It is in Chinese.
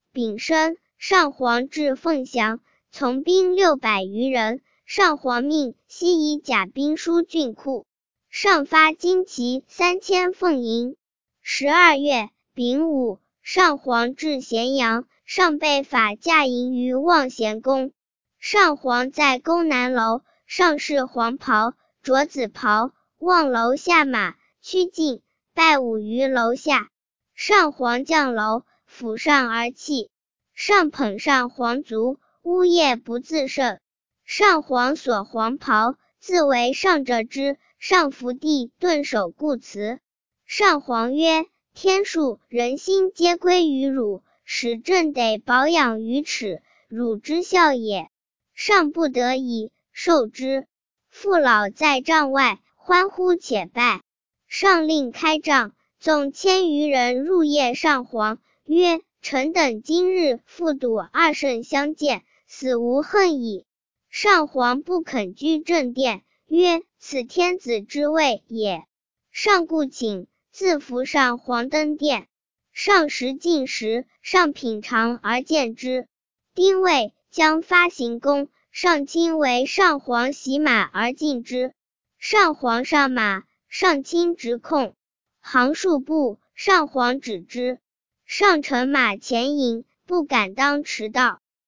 丙申，上皇至凤翔，从兵600余人。上皇命西夷甲兵书郡库，上发旌旗3000奉迎。12月丙午，上皇至咸阳，上被法驾迎于望贤宫。上皇在宫南楼，上饰黄袍，着紫袍，望楼下马，趋近，拜舞于楼下。上皇降楼，俯上而泣。上捧上皇足，呜咽不自胜。上皇所黄袍，自为上者之。上伏地，顿首故辞。上皇曰：天数人心皆归于汝，使朕得保养于此，汝之孝也。上不得已，受之。父老在帐外，欢呼且拜。上令开帐，纵1000余人入谒上皇，曰：臣等今日复睹二圣相见，死无恨矣。上皇不肯居正殿，曰：此天子之位也。上故请，自扶上皇登殿。上食进食，上品尝而见之。丁未，将发行宫，上亲为上皇洗马而进之。上皇上马，上亲直控，行数步，上皇止之。上乘马前迎，不敢当驰道。